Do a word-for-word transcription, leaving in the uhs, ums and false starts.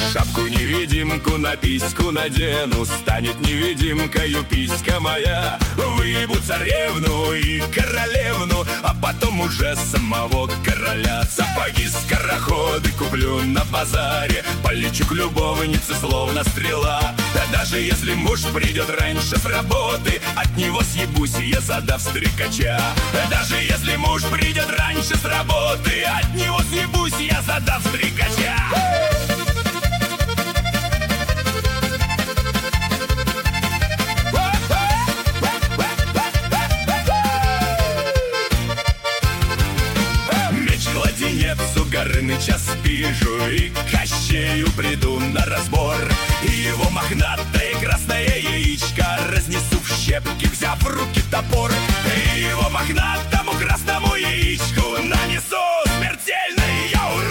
Шапку-невидимку на письку надену, станет невидимкою писька моя. Выебу царевну и королевну, а потом уже самого короля. Сапоги-скороходы куплю на базаре, полечу к любовнице словно стрела. Даже если муж придет раньше с работы, от него съебусь я, задав стрекача. Даже если муж придет раньше с работы, от него съебусь я, задав стрекача. Меч-кладенец у Горыныча спижу и Кощею приду на разбор. И его мохнатое красное яичко разнесу в щепки, взяв в руки топор. И его мохнатому красному яичку нанесу смертельный я урон.